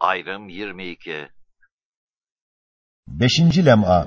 Ayrım 22. 5. lem'a.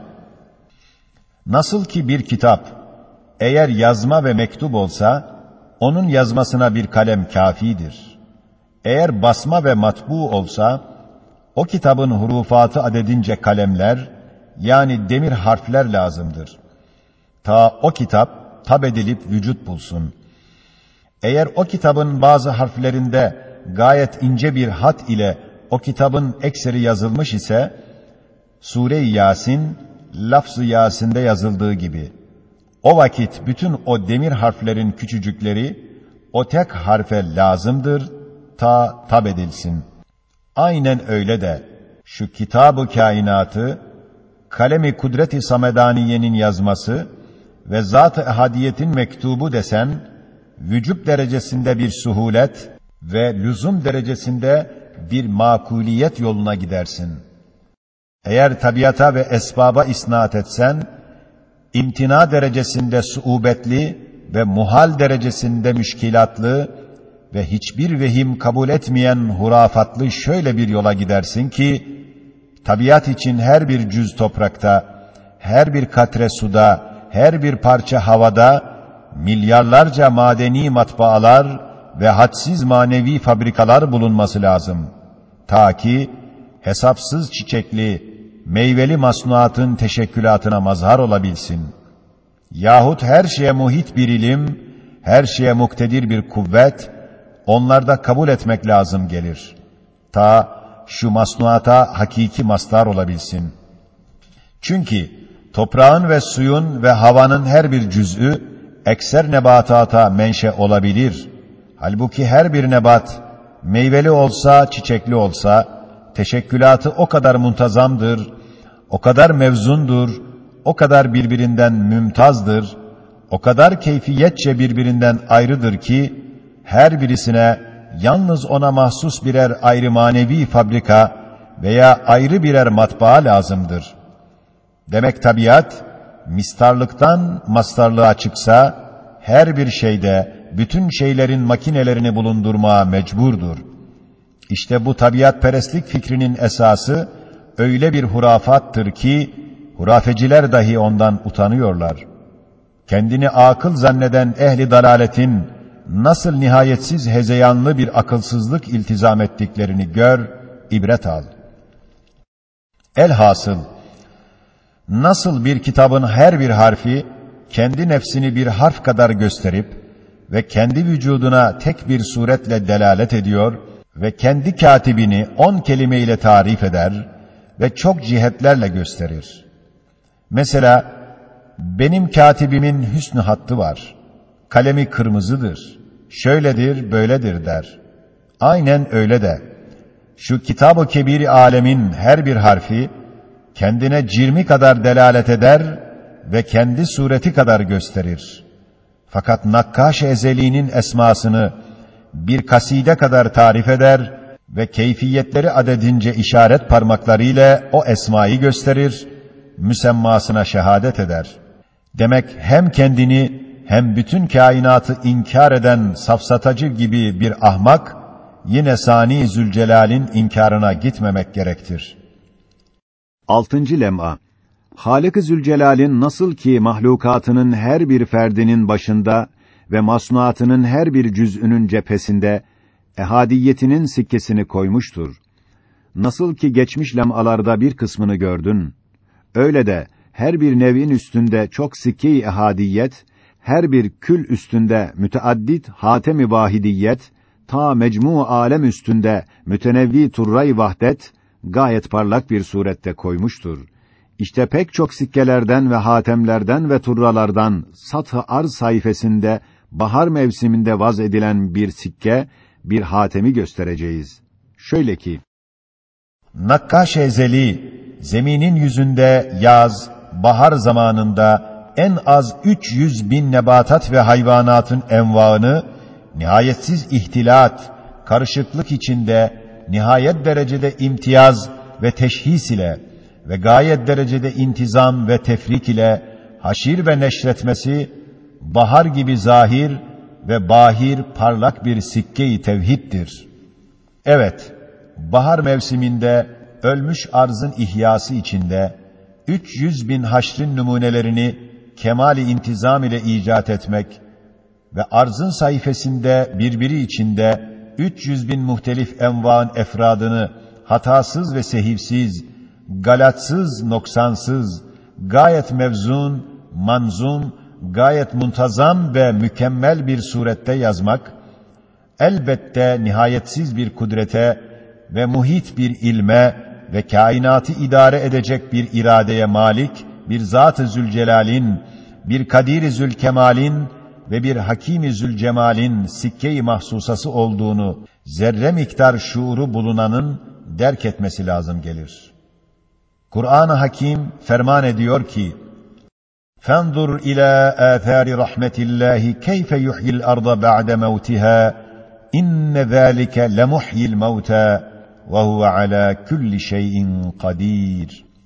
Nasıl ki bir kitap, eğer yazma ve mektup olsa, onun yazmasına bir kalem kâfidir. Eğer basma ve matbu olsa, o kitabın hurufatı adedince kalemler, yani demir harfler lazımdır. Ta o kitap tab edilip vücut bulsun. Eğer o kitabın bazı harflerinde gayet ince bir hat ile o kitabın ekseri yazılmış ise, Sure-i Yasin, lafz-ı Yasin'de yazıldığı gibi, o vakit bütün o demir harflerin küçücükleri, o tek harfe lazımdır, ta tab edilsin. Aynen öyle de, şu kitab-ı kainatı, kalem-i kudret-i samedaniyenin yazması ve zat-ı ehadiyetin mektubu desen, vücub derecesinde bir suhulet ve lüzum derecesinde bir makuliyet yoluna gidersin. Eğer tabiata ve esbaba isnat etsen, imtina derecesinde suubetli ve muhal derecesinde müşkilatlı ve hiçbir vehim kabul etmeyen hurafatlı şöyle bir yola gidersin ki, tabiat için her bir cüz toprakta, her bir katre suda, her bir parça havada, milyarlarca madeni matbaalar ve hadsiz manevi fabrikalar bulunması lazım. Ta ki, hesapsız çiçekli, meyveli masnuatın teşekkülatına mazhar olabilsin. Yahut her şeye muhit bir ilim, her şeye muktedir bir kuvvet, onlarda kabul etmek lazım gelir. Ta şu masnuata hakiki mastar olabilsin. Çünkü toprağın ve suyun ve havanın her bir cüz'ü, ekser nebatata menşe olabilir. Halbuki her bir nebat, meyveli olsa, çiçekli olsa, teşekkülatı o kadar muntazamdır, o kadar mevzundur, o kadar birbirinden mümtazdır, o kadar keyfiyetçe birbirinden ayrıdır ki, her birisine yalnız ona mahsus birer ayrı manevi fabrika veya ayrı birer matbaa lazımdır. Demek tabiat, mistarlıktan mastarlığa çıksa, her bir şeyde bütün şeylerin makinelerini bulundurmaya mecburdur. İşte bu tabiatperestlik fikrinin esası, öyle bir hurafattır ki, hurafeciler dahi ondan utanıyorlar. Kendini akıl zanneden ehli dalaletin, nasıl nihayetsiz hezeyanlı bir akılsızlık iltizam ettiklerini gör, ibret al. Elhasıl, nasıl bir kitabın her bir harfi, kendi nefsini bir harf kadar gösterip ve kendi vücuduna tek bir suretle delalet ediyor ve kendi katibini 10 kelime ile tarif eder ve çok cihetlerle gösterir. Mesela, benim katibimin hüsnü hattı var, kalemi kırmızıdır, şöyledir, böyledir der. Aynen öyle de, şu kitab-ı kebir-i alemin her bir harfi, kendine cirmi kadar delalet eder ve kendi sureti kadar gösterir. Fakat Nakkaş-ı Ezeli'nin esmasını bir kaside kadar tarif eder ve keyfiyetleri adedince işaret parmaklarıyla o esmayı gösterir, müsemmasına şehadet eder. Demek hem kendini hem bütün kainatı inkar eden safsatacı gibi bir ahmak, yine Sani Zülcelal'in inkarına gitmemek gerektir. 6. lem'a. Hâlik-i Zülcelal'in nasıl ki mahlukatının her bir ferdinin başında ve masnuatının her bir cüz'ünün cephesinde ehadiyetinin sikkesini koymuştur. Nasıl ki geçmiş lem'alarda bir kısmını gördün, öyle de her bir nev'in üstünde çok sikke-i ehadiyet, her bir kül üstünde müteaddit hatem-i vahidiyet, ta mecmu alem üstünde mütenevvi turray vahdet, gayet parlak bir surette koymuştur. İşte pek çok sikkelerden ve hatemlerden ve turralardan sath-ı arz sayfasında bahar mevsiminde vaz edilen bir sikke, bir hatemi göstereceğiz. Şöyle ki, Nakkaş-ı Ezeli, zeminin yüzünde yaz, bahar zamanında en az 300.000 nebatat ve hayvanatın envaını, nihayetsiz ihtilat, karışıklık içinde, nihayet derecede imtiyaz ve teşhis ile ve gayet derecede intizam ve tefrik ile haşir ve neşretmesi, bahar gibi zahir ve bahir parlak bir sikke-i tevhiddir. Evet, bahar mevsiminde ölmüş arzın ihyası içinde 300 bin haşrin numunelerini kemali intizam ile icat etmek ve arzın sayfasında birbiri içinde 300 bin muhtelif envaın efradını hatasız ve sehivsiz, galatsız, noksansız, gayet mevzun, manzum, gayet muntazam ve mükemmel bir surette yazmak, elbette nihayetsiz bir kudrete ve muhit bir ilme ve kainatı idare edecek bir iradeye malik, bir Zat-ı Zülcelal'in, bir Kadir-i Zülkemal'in ve bir Hakim-i Zülcemal'in sikke-i mahsusası olduğunu zerre miktar şuuru bulunanın derk etmesi lazım gelir. Kur'an-ı Hakim ferman ediyor ki: فَانْظُرْ إِلَى آثَارِ رَحْمَةِ اللّٰهِ كَيْفَ يُحْيِي الْأَرْضَ بَعْدَ مَوْتِهَا إِنَّ ذَٰلِكَ لَمُحْيِي الْمَوْتَى وَهُوَ عَلَى كُلِّ شَيْءٍ قَدِيرٌ.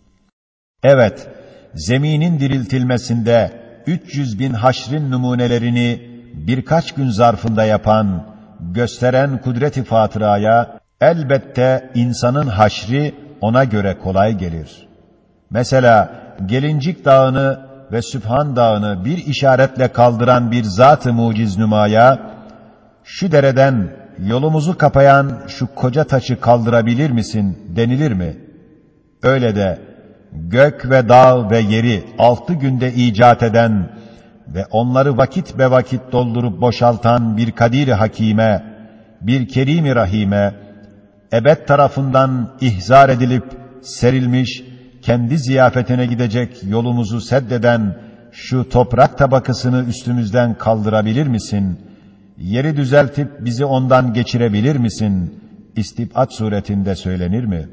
Evet, zeminin diriltilmesinde 300 bin haşrin numunelerini birkaç gün zarfında yapan, gösteren kudret-i fatıraya elbette insanın haşri ona göre kolay gelir. Mesela Gelincik Dağı'nı ve Sübhan Dağı'nı bir işaretle kaldıran bir zat-ı muciznümaya, şu dereden yolumuzu kapayan şu koca taşı kaldırabilir misin denilir mi? Öyle de gök ve dağ ve yeri 6 günde icat eden ve onları vakit be vakit doldurup boşaltan bir Kadir-i Hakime, bir Kerim-i Rahime, ebed tarafından ihzar edilip serilmiş, kendi ziyafetine gidecek yolumuzu seddeden şu toprak tabakasını üstümüzden kaldırabilir misin? Yeri düzeltip bizi ondan geçirebilir misin? İstib'at suretinde söylenir mi?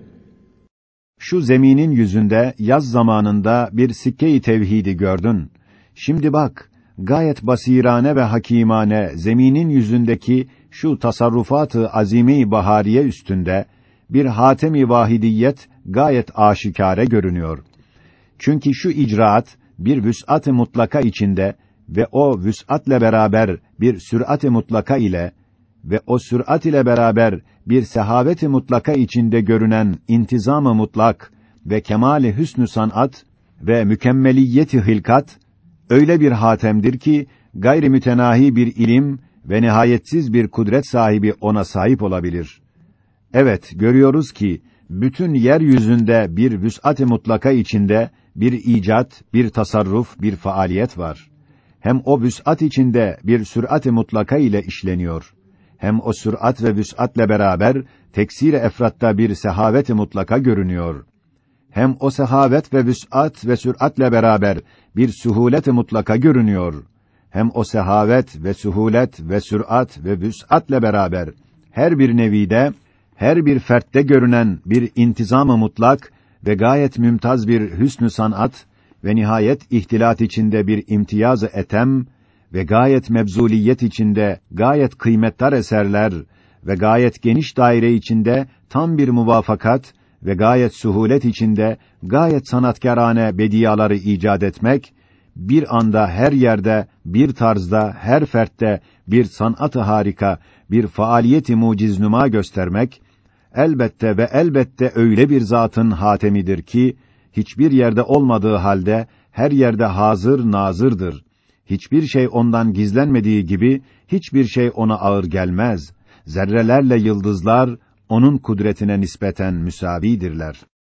Şu zeminin yüzünde yaz zamanında bir sikke-i tevhidi gördün. Şimdi bak, gayet basirane ve hakimane zeminin yüzündeki şu tasarrufat-ı azime-i bahariye üstünde bir hatem-i vahidiyet gayet aşikare görünüyor. Çünkü şu icraat bir vüs'at-ı mutlaka içinde ve o vüs'atle beraber bir sürat-ı mutlaka ile ve o sürat ile beraber bir sehavet-i mutlaka içinde görünen intizam-ı mutlak ve kemal-i hüsnü sanat ve mükemmeliyet-i hilkat öyle bir hatemdir ki gayri mütenahi bir ilim ve nihayetsiz bir kudret sahibi ona sahip olabilir. Evet, görüyoruz ki bütün yeryüzünde bir vüs'at-ı mutlaka içinde bir icat, bir tasarruf, bir faaliyet var. Hem o vüs'at içinde bir sürat-ı mutlaka ile işleniyor. Hem o sürat ve vüs'atle beraber teksir-i efratta bir sehavet-i mutlaka görünüyor. Hem o sehavet ve vüs'at ve süratle beraber bir suhulet-i mutlaka görünüyor. Hem o sehavet ve suhulet ve sürat ve vüs'atle beraber her bir nevide, her bir fertte görünen bir intizam-ı mutlak ve gayet mümtaz bir hüsnü sanat ve nihayet ihtilat içinde bir imtiyaz-ı etem ve gayet mebzuliyet içinde gayet kıymetdar eserler ve gayet geniş daire içinde tam bir muvafakat ve gayet suhulet içinde gayet sanatkârane bediaları icat etmek, bir anda her yerde, bir tarzda, her fertte bir sanat-ı harika, bir faaliyet-i muciznüma göstermek, elbette ve elbette öyle bir zatın hatemidir ki, hiçbir yerde olmadığı halde, her yerde hazır nazırdır. Hiçbir şey ondan gizlenmediği gibi, hiçbir şey ona ağır gelmez. Zerrelerle yıldızlar, onun kudretine nispeten müsavidirler.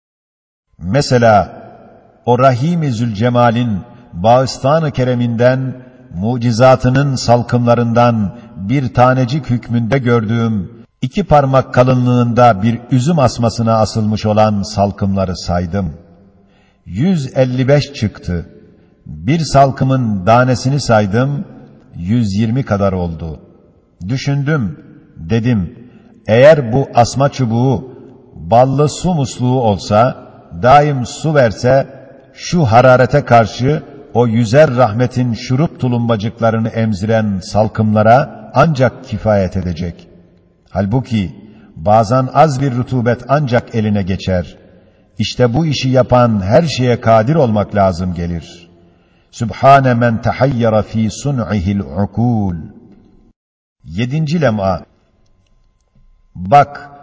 Mesela, o Rahim-i Zülcemal'in bağıstan-ı kereminden, mucizatının salkımlarından bir tanecik hükmünde gördüğüm 2 parmak kalınlığında bir üzüm asmasına asılmış olan salkımları saydım. 155 çıktı. Bir salkımın danesini saydım, 120 kadar oldu. Düşündüm, dedim, eğer bu asma çubuğu ballı su musluğu olsa, daim su verse, şu hararete karşı o yüzer rahmetin şurup tulumbacıklarını emziren salkımlara ancak kifayet edecek. Halbuki bazen az bir rutubet ancak eline geçer. İşte bu işi yapan her şeye kadir olmak lazım gelir. Sübhane men tehayyara fî sun'ihil ukûl. 7. lem'a. Bak,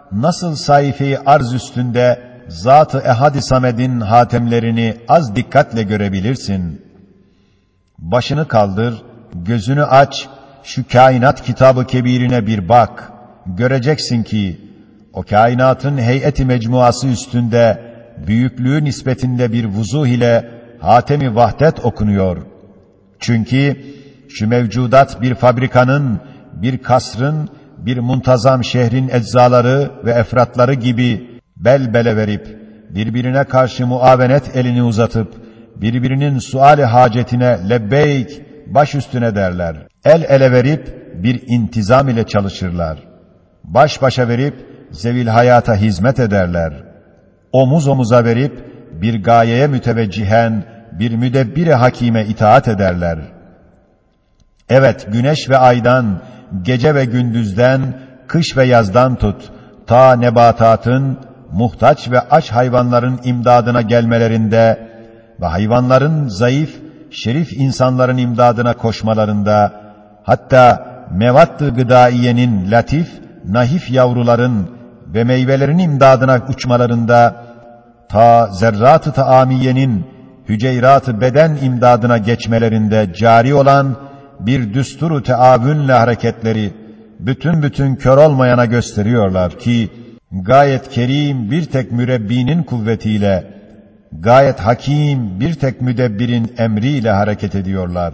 nasıl sayfeyi arz üstünde Zat-ı Ehad-i Samed'in hatemlerini az dikkatle görebilirsin. Başını kaldır, gözünü aç, şu kainat kitabı kebirine bir bak. Göreceksin ki, o kainatın heyeti mecmuası üstünde, büyüklüğü nispetinde bir vuzuh ile Hatem-i Vahdet okunuyor. Çünkü şu mevcudat bir fabrikanın, bir kasrın, bir muntazam şehrin eczaları ve efratları gibi bel bele verip, birbirine karşı muavenet elini uzatıp, birbirinin suali hacetine lebbeyk, baş üstüne derler. El ele verip bir intizam ile çalışırlar. Baş başa verip zevil hayata hizmet ederler. Omuz omuza verip bir gayeye müteveccihen bir müdebbir-i hakime itaat ederler. Evet, güneş ve aydan, gece ve gündüzden, kış ve yazdan tut, ta nebatatın, muhtaç ve aç hayvanların imdadına gelmelerinde ve hayvanların zayıf, şerif insanların imdadına koşmalarında, hatta mevadd-ı gıdaiyenin latif, nahif yavruların ve meyvelerin imdadına uçmalarında, ta zerrat-ı taamiyenin hüceyrat-ı beden imdadına geçmelerinde cari olan bir düsturu teavünle hareketleri bütün kör olmayana gösteriyorlar ki gayet kerim bir tek mürebbinin kuvvetiyle, gayet hakim bir tek müdebbirin emriyle hareket ediyorlar.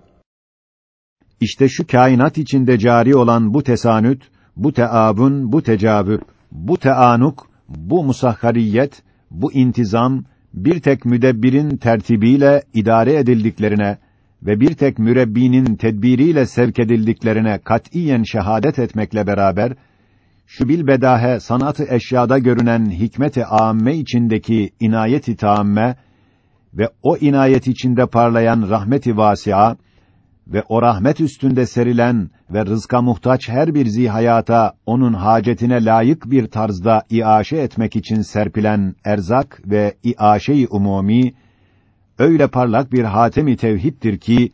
İşte şu kainat içinde cari olan bu tesanüt, bu teavün, bu tecavür, bu teanuk, bu musahhariyet, bu intizam, bir tek müdebbirin tertibiyle idare edildiklerine ve bir tek mürebbinin tedbiriyle sevk edildiklerine katiyen şehadet etmekle beraber, şu bilbedahe sanat-ı eşyada görünen hikmet-i âmme içindeki inayet-i tâmme ve o inayet içinde parlayan rahmet-i vâsi'a ve o rahmet üstünde serilen ve rızka muhtaç her bir zihayata onun hacetine layık bir tarzda iaşe etmek için serpilen erzak ve iaşe-i umumi, öyle parlak bir hatem-i tevhiddir ki,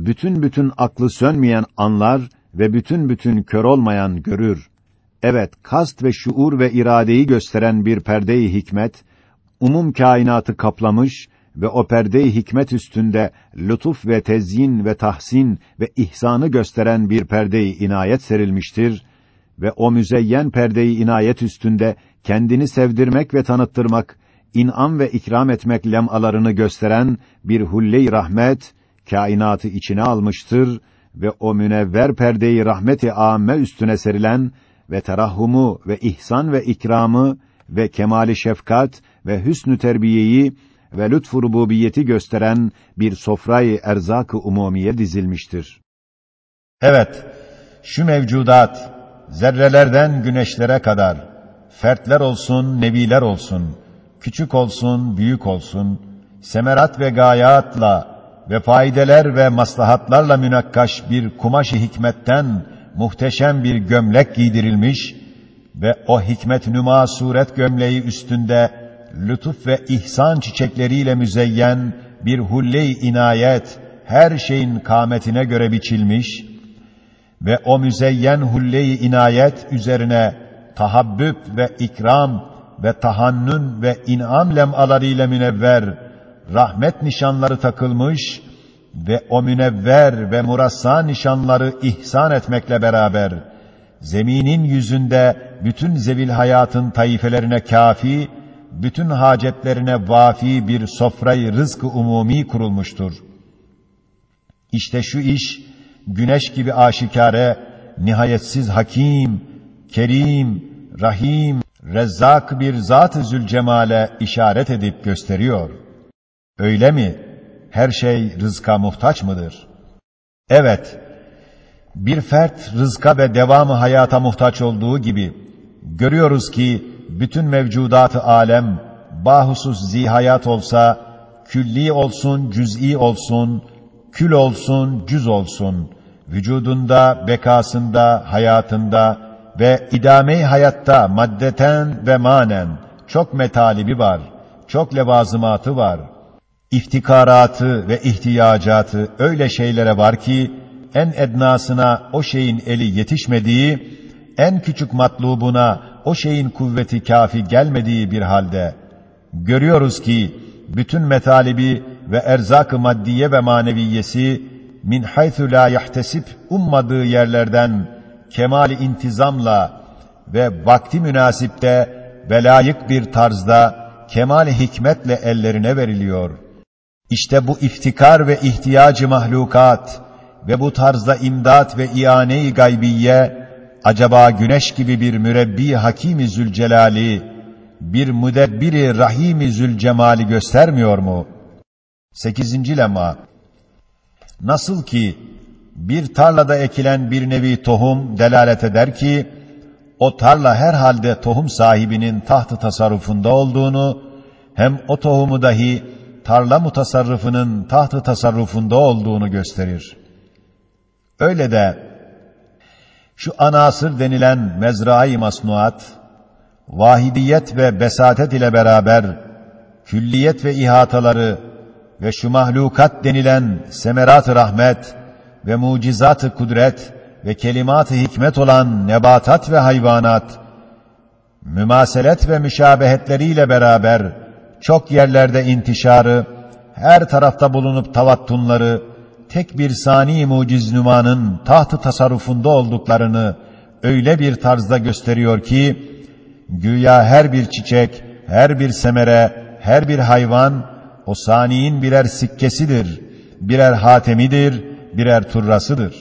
bütün aklı sönmeyen anlar ve bütün kör olmayan görür. Evet, kast ve şuur ve iradeyi gösteren bir perde-i hikmet, umum kainatı kaplamış ve o perde-i hikmet üstünde lütuf ve tezyin ve tahsin ve ihsanı gösteren bir perde-i inayet serilmiştir ve o müzeyyen perde-i inayet üstünde kendini sevdirmek ve tanıttırmak, in'am ve ikram etmek lemalarını gösteren bir hulle-i rahmet kainatı içine almıştır ve o münevver perde-i rahmet-i âmme üstüne serilen ve terahhumu ve ihsan ve ikramı ve kemal-i şefkat ve hüsnü terbiyeyi ve lütfu rububiyeti gösteren bir sofrayı erzak-ı umumiye dizilmiştir. Evet, şu mevcudat, zerrelerden güneşlere kadar, fertler olsun, neviler olsun, küçük olsun, büyük olsun, semerat ve gayatla ve faydeler ve maslahatlarla münakkaş bir kumaş-ı hikmetten muhteşem bir gömlek giydirilmiş ve o hikmet nüma suret gömleği üstünde lütuf ve ihsan çiçekleriyle müzeyyen bir hulle-i inayet her şeyin kâmetine göre biçilmiş ve o müzeyyen hulle-i inayet üzerine tahabbüb ve ikram ve tahannün ve in'am lemalarıyla münevver rahmet nişanları takılmış ve o münevver ve murassa nişanları ihsan etmekle beraber zeminin yüzünde bütün zevil hayatın taifelerine kâfi, bütün hacetlerine vafi bir sofrayı rızk-ı umumi kurulmuştur. İşte şu iş güneş gibi aşikare, nihayetsiz hakim, kerim, rahim, rezzak bir Zat-ı Zülcemal'e işaret edip gösteriyor. Öyle mi? Her şey rızka muhtaç mıdır? Evet, bir fert rızka ve devamı hayata muhtaç olduğu gibi, görüyoruz ki bütün mevcudat-ı alem, bahusus zihayat olsa, külli olsun, cüz'i olsun, kül olsun, cüz olsun, vücudunda, bekasında, hayatında ve idame-i hayatta maddeten ve manen çok metalibi var, çok levazımatı var. İftikaratı ve ihtiyacatı öyle şeylere var ki, en ednasına o şeyin eli yetişmediği, en küçük matlubuna o şeyin kuvveti kafi gelmediği bir halde, görüyoruz ki bütün metalibi ve erzak-ı maddiye ve maneviyesi min haythu la yahtesib ummadığı yerlerden kemal-i intizamla ve vakti münasipte ve layık bir tarzda kemal-i hikmetle ellerine veriliyor. İşte bu iftikar ve ihtiyacı mahlukat ve bu tarzda imdat ve iane-i gaybiye, acaba güneş gibi bir mürebbi Hakim-i Zülcelal'i, bir müdebbir-i Rahim-i Zülcemal'i göstermiyor mu? 8. lemma. Nasıl ki bir tarlada ekilen bir nevi tohum delalet eder ki, o tarla herhalde tohum sahibinin taht-ı tasarrufunda olduğunu, hem o tohumu dahi tarla mutasarrıfının taht-ı tasarrufunda olduğunu gösterir. Öyle de şu anasır denilen mezra-i masnuat, vahidiyet ve besatet ile beraber külliyet ve ihataları ve şu mahlukat denilen semerat-ı rahmet ve mucizat-ı kudret ve kelimat-ı hikmet olan nebatat ve hayvanat, mümaselet ve müşabehetleriyle beraber çok yerlerde intişarı, her tarafta bulunup tavattunları, tek bir sani muciz-nümanın taht-ı tasarrufunda olduklarını öyle bir tarzda gösteriyor ki, güya her bir çiçek, her bir semere, her bir hayvan, o saniyin birer sikkesidir, birer hatemidir, birer turrasıdır.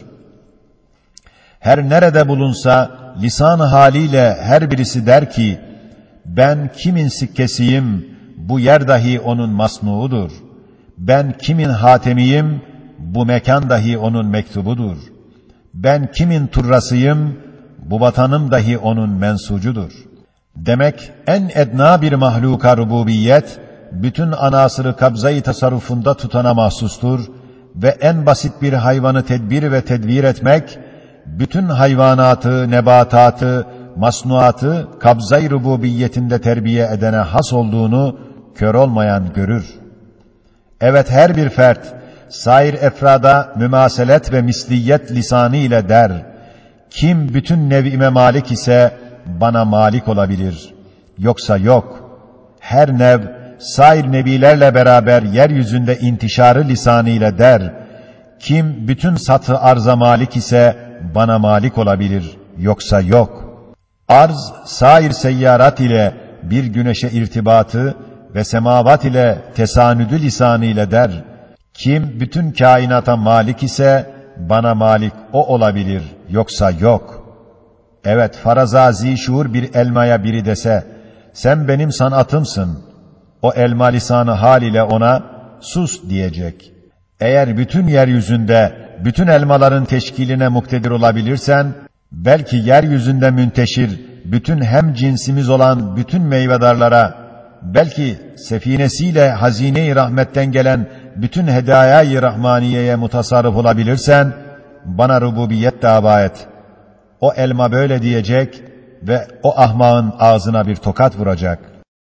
Her nerede bulunsa, lisan-ı haliyle her birisi der ki, ben kimin sikkesiyim, bu yer dahi onun masnuudur. Ben kimin hatemiyim, bu mekan dahi onun mektubudur. Ben kimin turrasıyım, bu vatanım dahi onun mensucudur. Demek en edna bir mahluka rububiyet, bütün anasırı kabza-i tasarrufunda tutana mahsustur ve en basit bir hayvanı tedbir ve tedvir etmek, bütün hayvanatı, nebatatı, masnuatı kabza-i rububiyetinde terbiye edene has olduğunu kör olmayan görür. Evet, her bir fert, sair efrada mümaselet ve misliyet lisanı ile der, kim bütün nev'ime malik ise bana malik olabilir, yoksa yok. Her nev, sair nebilerle beraber yeryüzünde intişarı lisanı ile der, kim bütün satı arza malik ise bana malik olabilir, yoksa yok. Arz, sair seyyarat ile bir güneşe irtibatı ve semavat ile tesanüdü lisanı ile der, kim bütün kainata malik ise bana malik o olabilir, yoksa yok. Evet, faraza zişur bir elmaya biri dese, sen benim sanatımsın, o elma lisanı hal ile ona sus diyecek. Eğer bütün yeryüzünde bütün elmaların teşkiline muktedir olabilirsen, belki yeryüzünde münteşir bütün hem cinsimiz olan bütün meyvedarlara, belki sefinesiyle hazine-i rahmetten gelen bütün hedaya-i rahmaniyeye mutasarrıf olabilirsen, bana rububiyet dava et. O elma böyle diyecek ve o ahmağın ağzına bir tokat vuracak.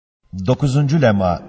9. lemma.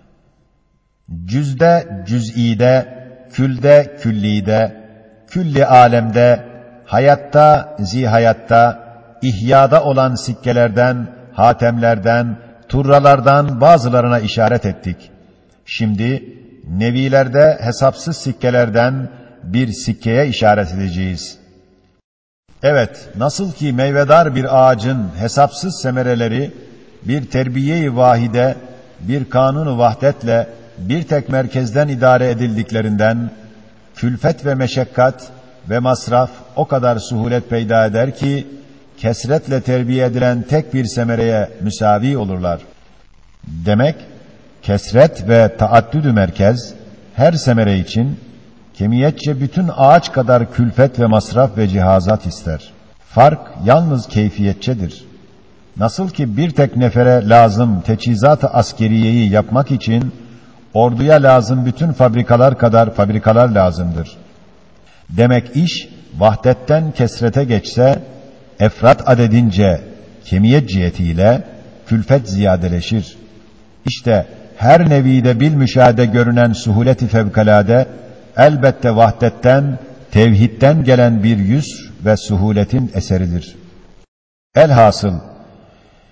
Cüzde cüz'ide, külde küllide, külli alemde, hayatta zihayatta, ihyada olan sikkelerden, hatemlerden, turralardan bazılarına işaret ettik. Şimdi nevilerde hesapsız sikkelerden bir sikkeye işaret edeceğiz. Evet, nasıl ki meyvedar bir ağacın hesapsız semereleri bir terbiye-i vahide, bir kanun-u vahdetle bir tek merkezden idare edildiklerinden, külfet ve meşakkat ve masraf o kadar suhulet peyda eder ki, kesretle terbiye edilen tek bir semereye müsavi olurlar. Demek, kesret ve taaddüdü merkez, her semere için, kemiyetçe bütün ağaç kadar külfet ve masraf ve cihazat ister. Fark yalnız keyfiyetçedir. Nasıl ki bir tek nefere lazım teçhizat-ı askeriyeyi yapmak için, orduya lazım bütün fabrikalar kadar fabrikalar lazımdır. Demek iş, vahdetten kesrete geçse, efrat adedince, kemiyet cihetiyle, külfet ziyadeleşir. İşte, her nevide bil müşahede görünen suhuleti fevkalade, elbette vahdetten, tevhidden gelen bir yüz ve suhuletin eseridir. Elhasıl,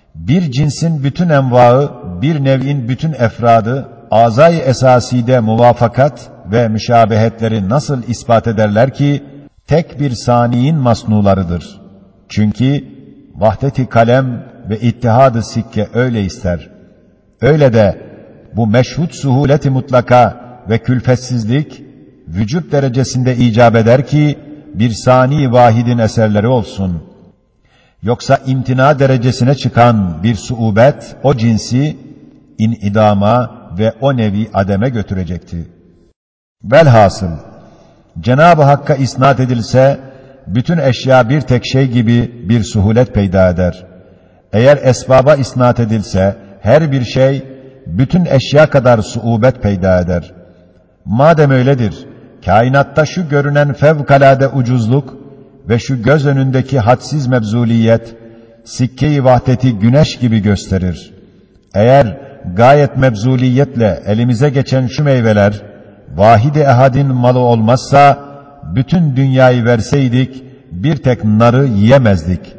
Bir cinsin bütün envaı, bir nev'in bütün efradı, azay-ı esaside muvafakat ve müşabehetleri nasıl ispat ederler ki, tek bir saniyin masnularıdır. Çünkü vahdet-i kalem ve ittihad-ı sikke öyle ister. Öyle de bu meşhud suhulet-i mutlaka ve külfetsizlik, vücut derecesinde icap eder ki, bir sani vahidin eserleri olsun. Yoksa imtina derecesine çıkan bir suubet, o cinsi inidama ve o nevi ademe götürecekti. Velhasıl, Cenab-ı Hakk'a isnat edilse, bütün eşya bir tek şey gibi bir suhulet peyda eder. Eğer esbaba isnat edilse, her bir şey, bütün eşya kadar suubet peyda eder. Madem öyledir, kainatta şu görünen fevkalade ucuzluk ve şu göz önündeki hadsiz mebzuliyet, sikke-i vahdeti güneş gibi gösterir. Eğer gayet mebzuliyetle elimize geçen şu meyveler, vahid-i ehadin malı olmazsa, bütün dünyayı verseydik, bir tek narı yiyemezdik.